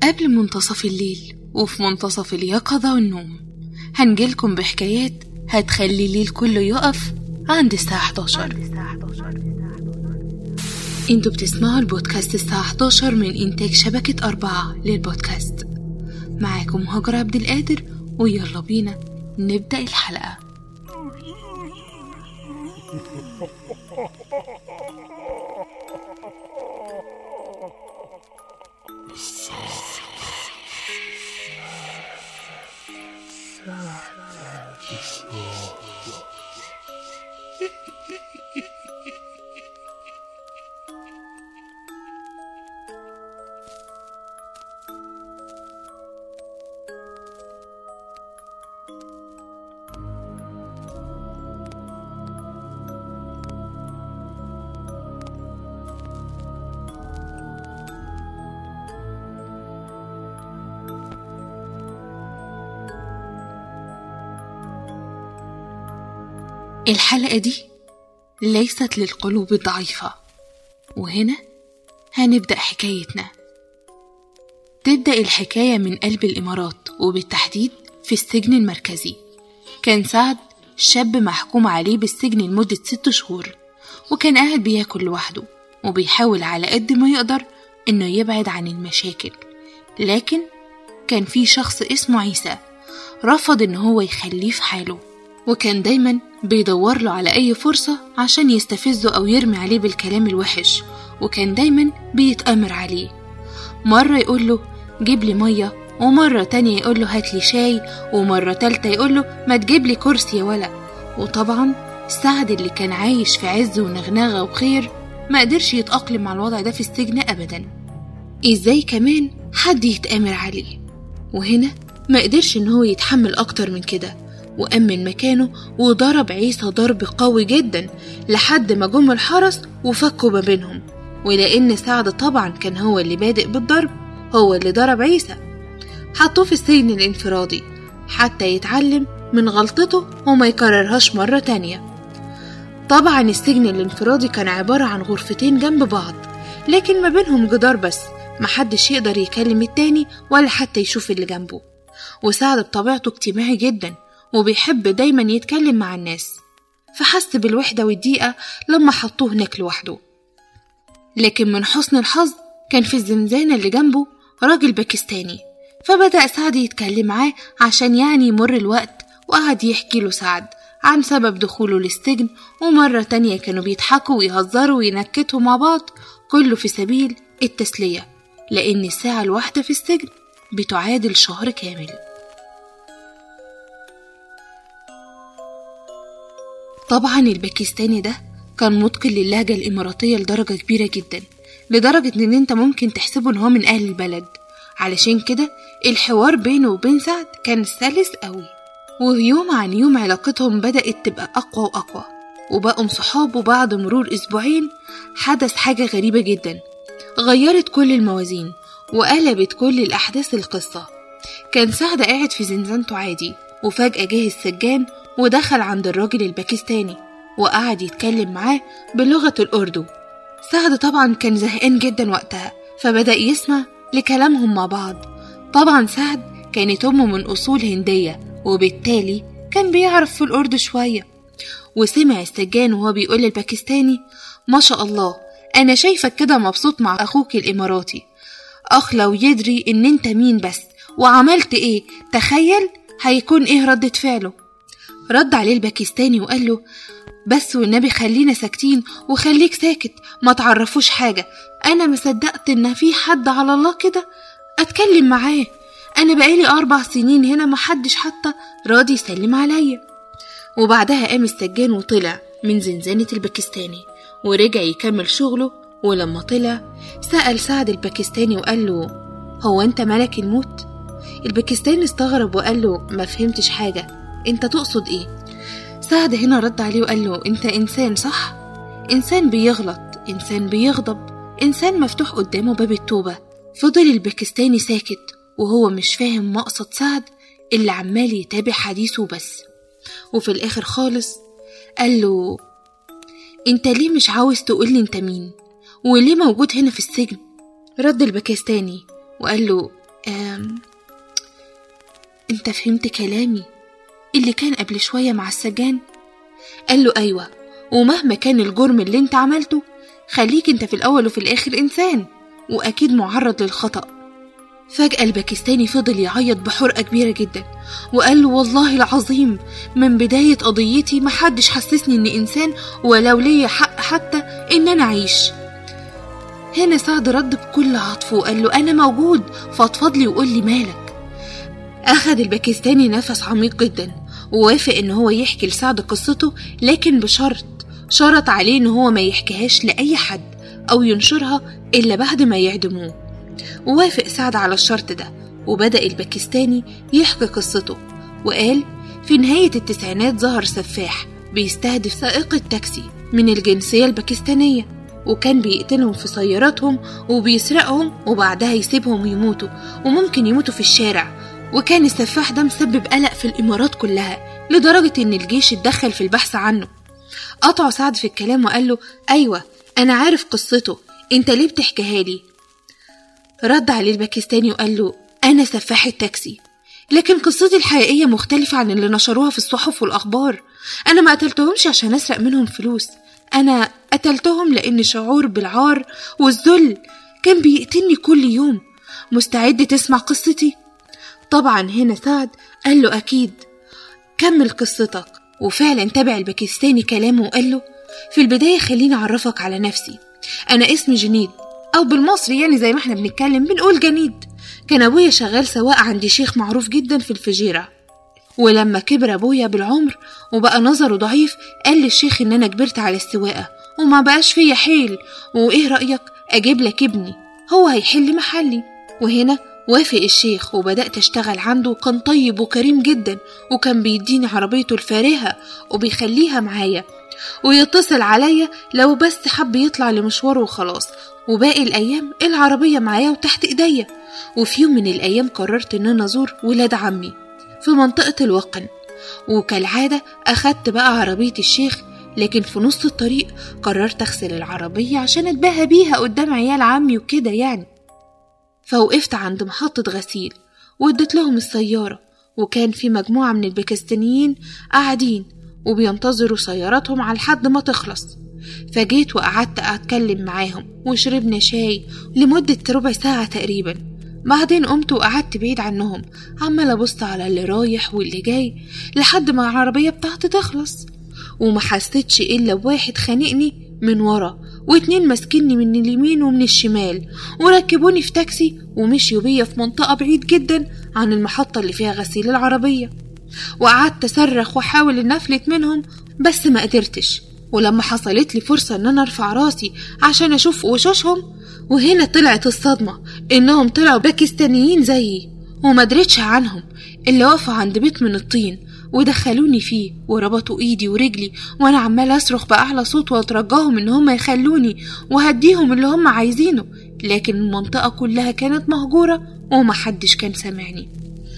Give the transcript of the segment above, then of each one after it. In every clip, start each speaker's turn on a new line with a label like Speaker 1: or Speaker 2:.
Speaker 1: قبل منتصف الليل وفي منتصف اليقظة والنوم هنجيلكم بحكايات هتخلي الليل كله يقف عند الساعة 11. انتوا بتسمعوا البودكاست الساعة 11 من إنتاج شبكة 4 للبودكاست. معاكم هاجر عبد القادر، ويلا بينا نبدأ الحلقة. الحلقة دي ليست للقلوب الضعيفة، وهنا هنبدأ حكايتنا. تبدأ الحكاية من قلب الإمارات، وبالتحديد في السجن المركزي. كان سعد شاب محكوم عليه بالسجن لمدة 6 شهور، وكان قاعد بياكل لوحده وبيحاول على قد ما يقدر إنه يبعد عن المشاكل. لكن كان في شخص اسمه عيسى رفض إنه هو يخليه في حاله، وكان دايما بيدور له على أي فرصة عشان يستفزه أو يرمي عليه بالكلام الوحش، وكان دايما بيتأمر عليه. مرة يقول له جيب لي مية، ومرة تانية يقول له هات لي شاي، ومرة تالتة يقول له ما تجيب لي كرسي يا ولا. وطبعا سعد اللي كان عايش في عز ونغنغة وخير ما قدرش يتأقلم مع الوضع ده في السجن أبدا. إزاي كمان حد يتأمر عليه؟ وهنا ما قدرش إن هو يتحمل أكتر من كده، وأمن مكانه وضرب عيسى ضرب قوي جدا لحد ما جم الحرس وفكوا ما بينهم. ولأن سعد طبعا كان هو اللي بادئ بالضرب، هو اللي ضرب عيسى، حطوه في السجن الانفرادي حتى يتعلم من غلطته وما يكررهاش مرة تانية. طبعا السجن الانفرادي كان عبارة عن غرفتين جنب بعض، لكن ما بينهم جدار بس، محدش يقدر يكلم التاني ولا حتى يشوف اللي جنبه. وسعد بطبيعته اجتماعي جدا وبيحب دايما يتكلم مع الناس، فحس بالوحدة والضيقة لما حطوه هناك لوحده. لكن من حسن الحظ كان في الزنزانة اللي جنبه راجل باكستاني، فبدأ سعد يتكلم معاه عشان يمر الوقت، وقعد يحكي له سعد عن سبب دخوله للسجن، ومرة تانية كانوا بيضحكوا ويهزروا وينكتوا مع بعض، كله في سبيل التسلية، لأن الساعة الواحدة في السجن بتعادل شهر كامل. طبعا الباكستاني ده كان متقن للهجة الإماراتية لدرجة كبيرة جدا، لدرجة إن انت ممكن تحسبه إن هو من أهل البلد. علشان كده الحوار بينه وبين سعد كان سلس قوي، ويوم عن يوم علاقتهم بدأت تبقى أقوى وأقوى، وبقوا صحاب. وبعد مرور أسبوعين حدث حاجة غريبة جدا غيرت كل الموازين وقلبت كل الأحداث القصة. كان سعد قاعد في زنزانته عادي، وفجأة جه السجان ودخل عند الراجل الباكستاني وقعد يتكلم معاه بلغة الأردو. سعد طبعا كان زهقان جدا وقتها، فبدأ يسمع لكلامهم مع بعض. طبعا سعد كانت أمه من أصول هندية، وبالتالي كان بيعرف في الأردو شوية. وسمع السجان وهو بيقول للباكستاني ما شاء الله، أنا شايفك كده مبسوط مع أخوك الإماراتي، أخ لو يدري إن أنت مين بس وعملت إيه، تخيل هيكون إيه ردة فعله. رد عليه الباكستاني وقال له بس والنبي خلينا ساكتين، وخليك ساكت ما تعرفوش حاجة. أنا مصدقت إن في حد على الله كده أتكلم معاه، أنا بقالي 4 سنين هنا محدش حتى راضي يسلم عليا. وبعدها قام السجان وطلع من زنزانة الباكستاني ورجع يكمل شغله. ولما طلع سأل سعد الباكستاني وقال له هو أنت ملك الموت؟ الباكستاني استغرب وقال له ما فهمتش حاجة، أنت تقصد إيه؟ سعد هنا رد عليه وقال له أنت إنسان صح؟ إنسان بيغلط، إنسان بيغضب، إنسان مفتوح قدامه باب التوبة. فضل الباكستاني ساكت وهو مش فاهم مقصد سعد اللي عمال يتابع حديثه بس. وفي الآخر خالص قال له أنت ليه مش عاوز تقولي أنت مين؟ وليه موجود هنا في السجن؟ رد الباكستاني وقال له انت فهمت كلامي اللي كان قبل شوية مع السجان؟ قال له أيوة، ومهما كان الجرم اللي انت عملته خليك انت في الأول وفي الآخر إنسان، وأكيد معرض للخطأ. فجأة الباكستاني فضل يعيط بحرقة كبيرة جدا، وقال له والله العظيم من بداية قضيتي محدش حسسني اني إنسان، ولو ليا حق حتى ان انا أعيش. هنا سعد رد بكل عطفه وقال له أنا موجود، فضفضلي وقول لي مالك. أخذ الباكستاني نفس عميق جدا ووافق إن هو يحكي لسعد قصته، لكن شرط عليه إن هو ما يحكيهاش لأي حد أو ينشرها إلا بعد ما يعدموه. ووافق سعد على الشرط ده، وبدأ الباكستاني يحكي قصته وقال في نهاية التسعينات ظهر سفاح بيستهدف سائق التاكسي من الجنسية الباكستانية، وكان بيقتلهم في سياراتهم وبيسرقهم وبعدها يسيبهم يموتوا، وممكن يموتوا في الشارع. وكان السفاح ده مسبب قلق في الإمارات كلها لدرجة إن الجيش اتدخل في البحث عنه. قطع سعد في الكلام وقال له أيوة أنا عارف قصته، أنت ليه بتحكيها لي؟ رد عليه الباكستاني وقال له أنا سفاح التاكسي، لكن قصتي الحقيقية مختلفة عن اللي نشروها في الصحف والأخبار. أنا ما قتلتهمش عشان أسرق منهم فلوس، أنا قتلتهم لأن شعور بالعار والذل كان بيقتلني كل يوم. مستعد تسمع قصتي؟ طبعا هنا سعد قال له أكيد، كمل قصتك. وفعلا تابع الباكستاني كلامه وقال له في البداية خليني أعرفك على نفسي، أنا اسمي جنيد، أو بالمصري يعني زي ما احنا بنتكلم بنقول جنيد. كان أبويا شغال سواق عند شيخ معروف جدا في الفجيرة، ولما كبر أبويا بالعمر وبقى نظره ضعيف قال للشيخ إن أنا كبرت على السواقة وما بقاش فيا حيل، وإيه رأيك أجيب لك ابني هو هيحل محلي؟ وهنا وافق الشيخ وبدأت أشتغل عنده، وكان طيب وكريم جدا، وكان بيديني عربيته الفارهة وبيخليها معايا ويتصل عليا لو بس حب يطلع لمشواره وخلاص، وباقي الأيام العربية معايا وتحت إيديا. وفي يوم من الأيام قررت إن أنا أزور ولاد عمي في منطقة الوقن، وكالعادة أخدت بقى عربية الشيخ، لكن في نص الطريق قررت أغسل العربية عشان أتباهى بيها قدام عيال عمي وكده يعني. فوقفت عند محطة غسيل واديت لهم السيارة، وكان في مجموعة من الباكستانيين قاعدين وبينتظروا سياراتهم على لحد ما تخلص. فجيت وقعدت أتكلم معاهم وشربنا شاي لمدة ربع ساعة تقريبا. بعدين قمت وقعدت بعيد عنهم عمال أبص على اللي رايح واللي جاي لحد ما العربية بتاعتي تخلص، وما حسيتش إلا بواحد خانقني من ورا واتنين ماسكيني من اليمين ومن الشمال، وركبوني في تاكسي ومشيوا بيا في منطقة بعيد جدا عن المحطة اللي فيها غسيل العربية. وقعدت أصرخ وحاول إن أفلت منهم بس ما قدرتش. ولما حصلت لي فرصة إن أنا أرفع راسي عشان أشوف وشوشهم، وهنا طلعت الصدمة إنهم طلعوا باكستانيين زيي، وما دريتش عنهم اللي وقفوا عند بيت من الطين ودخلوني فيه وربطوا ايدي ورجلي، وانا عمال اصرخ باعلى صوت واترجاهم ان هم يخلوني وهديهم اللي هم عايزينه، لكن المنطقة كلها كانت مهجورة ومحدش كان سامعني.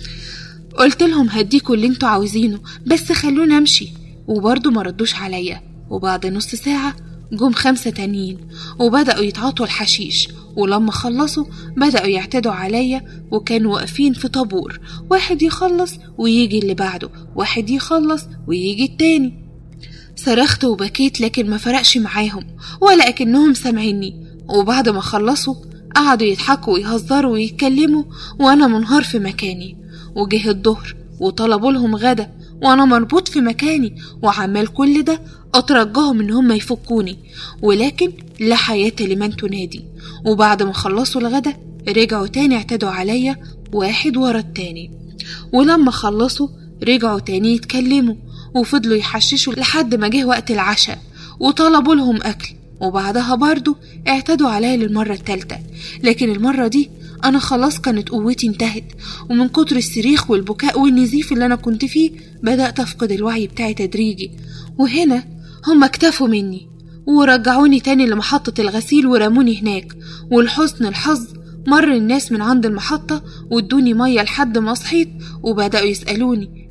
Speaker 1: قلت لهم هديكوا اللي انتوا عاوزينه بس خلوني امشي، وبرضه ما ردوش عليا. وبعد نص ساعة جم 5 تانيين وبدأوا يتعاطوا الحشيش، ولما خلصوا بدأوا يعتدوا عليا، وكانوا واقفين في طابور، واحد يخلص ويجي اللي بعده، واحد يخلص ويجي التاني. صرخت وبكيت لكن ما فرقش معاهم ولا أكنهم سامعيني. وبعد ما خلصوا قعدوا يضحكوا ويهزروا ويتكلموا وأنا منهار في مكاني. وجه الظهر وطلبوا لهم غدا وأنا مربوط في مكاني، وعمال كل ده أترجاهم إن هم يفكوني، ولكن لا حياة لمن تنادي. وبعد ما خلصوا الغدا رجعوا تاني اعتدوا عليا واحد ورا التاني، ولما خلصوا رجعوا تاني يتكلموا وفضلوا يحششوا لحد ما جه وقت العشاء وطلبوا لهم أكل. وبعدها برضو اعتدوا عليا للمرة الثالثة، لكن المرة دي أنا خلاص كانت قوتي انتهت، ومن كتر الصريخ والبكاء والنزيف اللي أنا كنت فيه بدأت أفقد الوعي بتاعي تدريجي. وهنا هم اكتفوا مني ورجعوني تاني لمحطة الغسيل ورموني هناك. ولحسن الحظ مر الناس من عند المحطة وادوني مية لحد ما صحيت، وبدأوا يسألوني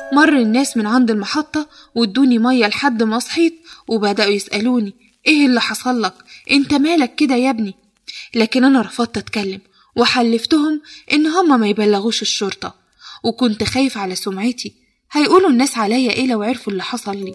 Speaker 1: مر الناس من عند المحطة وادوني مية لحد ما صحيت، وبدأوا يسألوني ايه اللي حصل لك، انت مالك كده يا ابني؟ لكن انا رفضت اتكلم وحلفتهم ان هما ما يبلغوش الشرطة، وكنت خايف على سمعتي، هيقولوا الناس عليا ايه لو عرفوا اللي حصل لي.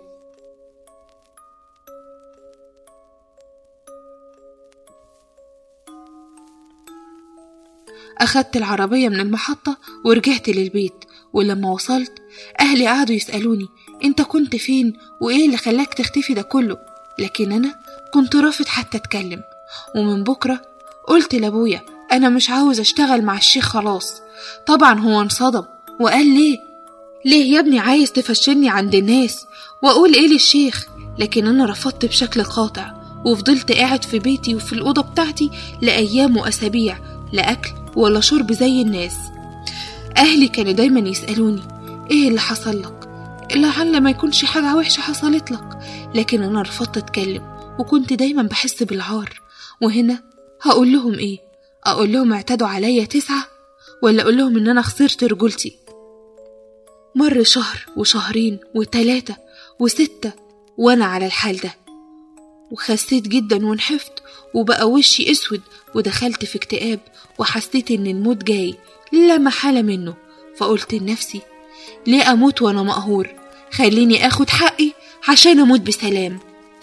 Speaker 1: أخدت العربية من المحطة ورجعت للبيت، ولما وصلت أهلي قعدوا يسألوني انت كنت فين وايه اللي خلاك تختفي ده كله، لكن أنا كنت رافض حتى اتكلم. ومن بكرة قلت لابويا أنا مش عاوز أشتغل مع الشيخ خلاص. طبعا هو انصدم وقال ليه يا ابني عايز تفشلني عند الناس وأقول ايه للشيخ؟ لكن أنا رفضت بشكل قاطع، وفضلت قاعد في بيتي وفي الأوضة بتاعتي لأيام وأسابيع، لا أكل ولا شرب زي الناس. أهلي كانوا دايما يسألوني ايه اللي حصل لك، لعل ما يكونش حاجة وحشة حصلت لك، لكن أنا رفضت أتكلم وكنت دايما بحس بالعار. وهنا هقول لهم ايه؟ أقول لهم اعتدوا عليا 9، ولا أقول لهم إن أنا خسرت رجولتي؟ مر شهر وشهرين و3 و6 وأنا على الحال ده، وخسيت جدا ونحفت وبقى وشي اسود، ودخلت في اكتئاب وحسيت ان الموت جاي لا محالة منه. فقلت لنفسي ليه اموت وانا مقهور؟ خليني اخد حقي عشان اموت بسلام.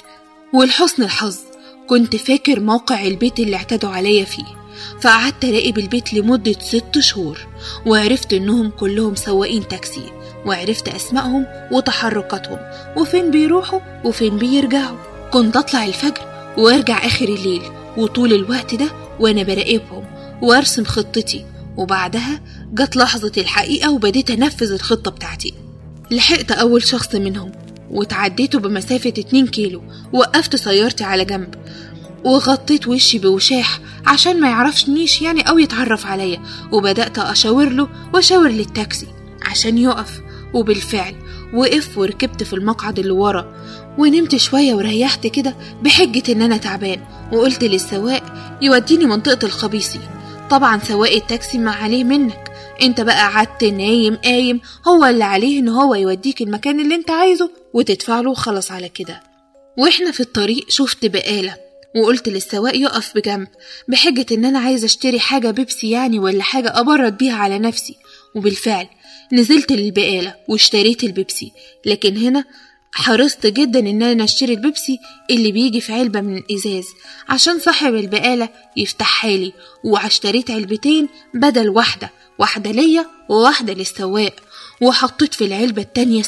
Speaker 1: ولحسن الحظ كنت فاكر موقع البيت اللي اعتدوا عليا فيه، فقعدت اراقب البيت لمدة 6 شهور، وعرفت انهم كلهم سواقين تاكسي، وعرفت اسمائهم وتحركاتهم وفين بيروحوا وفين بيرجعوا. كنت اطلع الفجر وارجع اخر الليل، وطول الوقت ده وانا براقبهم وارسم خطتي. وبعدها جت لحظة الحقيقة وبديت انفذ الخطة بتاعتي. لحقت اول شخص منهم وتعديته بمسافة 2 كيلو، وقفت سيارتي على جنب وغطيت وشي بوشاح عشان ما يعرفنيش يعني او يتعرف عليا، وبدأت اشاور له واشاور للتاكسي عشان يقف. وبالفعل وقف وركبت في المقعد اللي ورا، ونمت شوية وريحت كده بحجة ان انا تعبان، وقلت للسواق يوديني منطقة الخبيصي. طبعا سواق التاكسي ما عليه منك، انت بقى قعدت نايم قايم، هو اللي عليه ان هو يوديك المكان اللي انت عايزه وتدفع له وخلص على كده. واحنا في الطريق شفت بقالة وقلت للسواق يقف بجنب بحجة ان انا عايزة اشتري حاجة بيبسي يعني ولا حاجة ابرد بيها على نفسي. وبالفعل نزلت للبقالة واشتريت البيبسي، لكن هنا حرصت جدا ان انا اشتري البيبسي اللي بيجي في علبة من الازاز عشان صاحب البقالة يفتحها لي، واشتريت علبتين بدل واحدة ليا وواحدة للسواق. وحطيت في العلبة التانية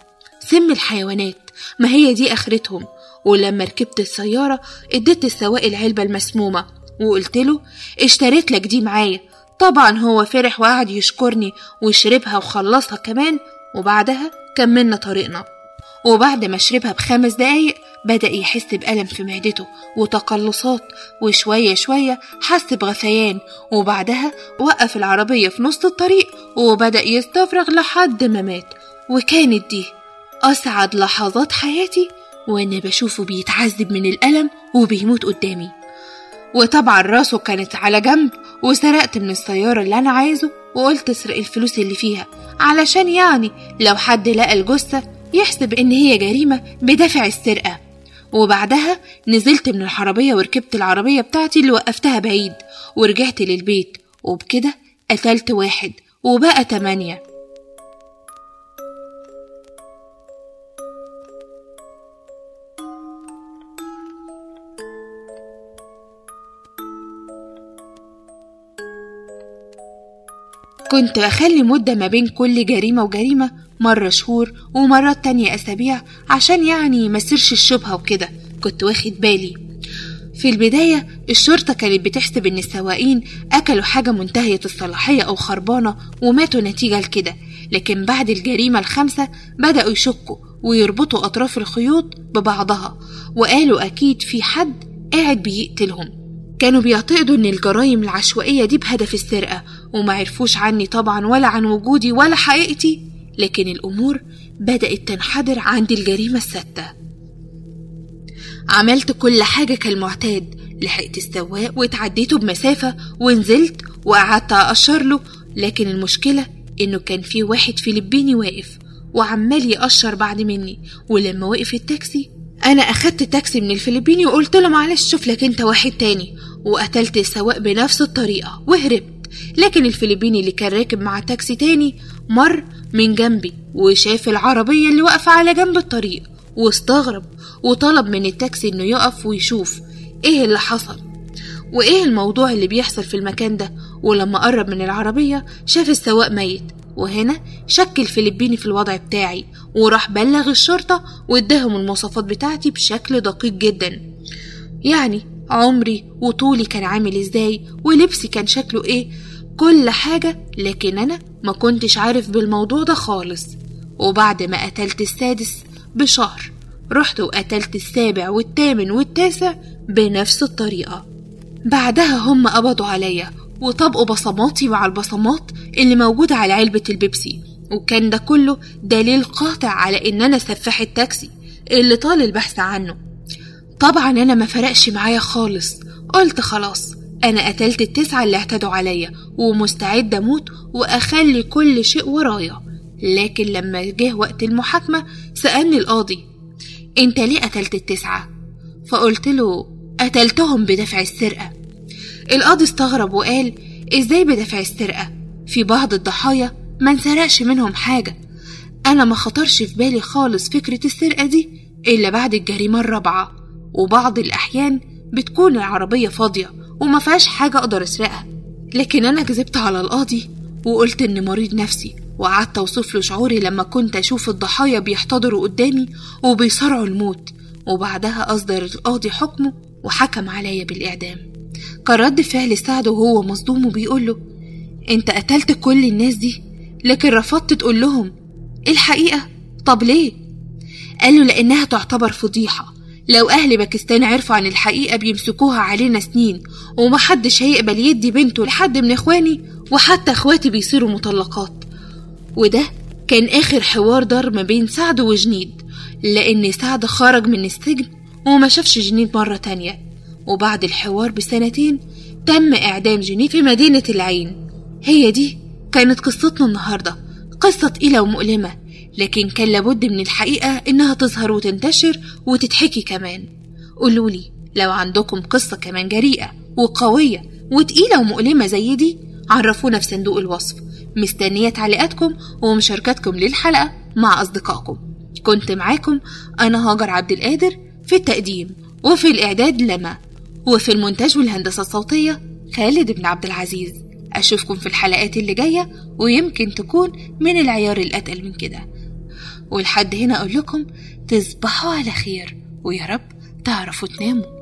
Speaker 1: سم الحيوانات، ما هي دي اخرتهم. ولما ركبت السيارة اديت السواق العلبة المسمومة وقلت له اشتريت لك دي معايا. طبعا هو فرح وقعد يشكرني وشربها وخلصها كمان، وبعدها كملنا طريقنا. وبعد ما شربها ب5 دقايق بدأ يحس بألم في معدته وتقلصات، وشوية شوية حس بغثيان، وبعدها وقف العربية في نص الطريق وبدأ يستفرغ لحد ما مات. وكانت دي أسعد لحظات حياتي وأنا بشوفه بيتعذب من الألم وبيموت قدامي. وطبعا راسه كانت على جنب، وسرقت من السيارة اللي أنا عايزه وقلت اسرق الفلوس اللي فيها علشان يعني لو حد لقى الجثة يحسب إن هي جريمة بدافع السرقة. وبعدها نزلت من العربية وركبت العربية بتاعتي اللي وقفتها بعيد ورجعت للبيت، وبكده قتلت 1 وبقى 8. كنت أخلي مدة ما بين كل جريمة وجريمة، مرة شهور ومرات تانية أسابيع عشان يعني ما يصيرش الشبهة وكده. كنت واخد بالي في البداية الشرطة كانت بتحسب إن السواقين أكلوا حاجة منتهية الصلاحية أو خربانة وماتوا نتيجة لكده، لكن بعد الجريمة ال5 بدأوا يشكوا ويربطوا أطراف الخيوط ببعضها، وقالوا أكيد في حد قاعد بيقتلهم. كانوا بيعتقدوا ان الجرائم العشوائية دي بهدف السرقة، وما عرفوش عني طبعا ولا عن وجودي ولا حقيقتي. لكن الأمور بدأت تنحدر عند الجريمة ال6. عملت كل حاجة كالمعتاد، لحقت السواق واتعديته بمسافة ونزلت وقعدت أقشر له، لكن المشكلة إنه كان في واحد فلبيني واقف وعمال يقشر بعد مني. ولما وقف التاكسي انا اخدت تاكسي من الفلبيني وقلت له معلش شوف لك انت واحد تاني، وقتلت السواق بنفس الطريقة وهربت. لكن الفلبيني اللي كان راكب مع تاكسي تاني مر من جنبي وشاف العربية اللي واقفة على جنب الطريق واستغرب، وطلب من التاكسي انه يقف ويشوف ايه اللي حصل وايه الموضوع اللي بيحصل في المكان ده. ولما قرب من العربية شاف السواق ميت، وهنا شك الفلبيني في الوضع بتاعي وراح بلغ الشرطة واداهم المواصفات بتاعتي بشكل دقيق جدا، يعني عمري وطولي كان عامل ازاي ولبسي كان شكله ايه، كل حاجة. لكن انا ما كنتش عارف بالموضوع ده خالص. وبعد ما قتلت السادس بشهر رحت وقتلت السابع والثامن والتاسع بنفس الطريقة. بعدها هم قبضوا عليا وطبقوا بصماتي مع البصمات اللي موجودة على علبة البيبسي، وكان ده كله دليل قاطع على ان انا سفاح التاكسي اللي طال البحث عنه. طبعا انا ما فرقش معايا خالص، قلت خلاص انا قتلت التسعة اللي اعتدوا عليا ومستعد اموت واخلي كل شيء ورايا. لكن لما جه وقت المحاكمة سألني القاضي انت ليه قتلت التسعة؟ فقلت له قتلتهم بدافع السرقة. القاضي استغرب وقال ازاي بدافع السرقة؟ في بعض الضحايا ما انسرقش منهم حاجة. انا ما خطرش في بالي خالص فكرة السرقة دي الا بعد الجريمة الرابعة، وبعض الاحيان بتكون العربية فاضية وما فيهاش حاجة اقدر اسرقها. لكن انا كذبت على القاضي وقلت اني مريض نفسي، وقعدت اوصف له شعوري لما كنت اشوف الضحايا بيحتضروا قدامي وبيصارعوا الموت. وبعدها اصدر القاضي حكمه وحكم عليا بالاعدام. كان رد فعل سعد وهو مصدوم وبيقول له انت قتلت كل الناس دي لكن رفضت تقول لهم الحقيقة؟ طب ليه؟ قال له لانها تعتبر فضيحة، لو اهل باكستان عرفوا عن الحقيقة بيمسكوها علينا سنين، ومحدش هيقبل يدي بنته لحد من اخواني، وحتى اخواتي بيصيروا مطلقات. وده كان اخر حوار دار ما بين سعد وجنيد، لان سعد خرج من السجن وما شافش جنيد مرة تانية. وبعد الحوار بسنتين تم اعدام جنيد في مدينة العين. هي دي كانت قصتنا النهاردة، قصة تقيلة ومؤلمة، لكن كان لابد من الحقيقة انها تظهر وتنتشر وتتحكي كمان. قولولي لو عندكم قصة كمان جريئة وقوية وتقيلة ومؤلمة زي دي، عرفونا في صندوق الوصف. مستنية تعليقاتكم ومشاركاتكم للحلقة مع أصدقائكم. كنت معاكم أنا هاجر عبد القادر، في التقديم وفي الإعداد لما، وفي المونتاج والهندسة الصوتية خالد بن عبد العزيز. أشوفكم في الحلقات اللي جاية ويمكن تكون من العيار الأتقل من كده. ولحد هنا أقول لكم تصبحوا على خير، ويا رب تعرفوا تناموا.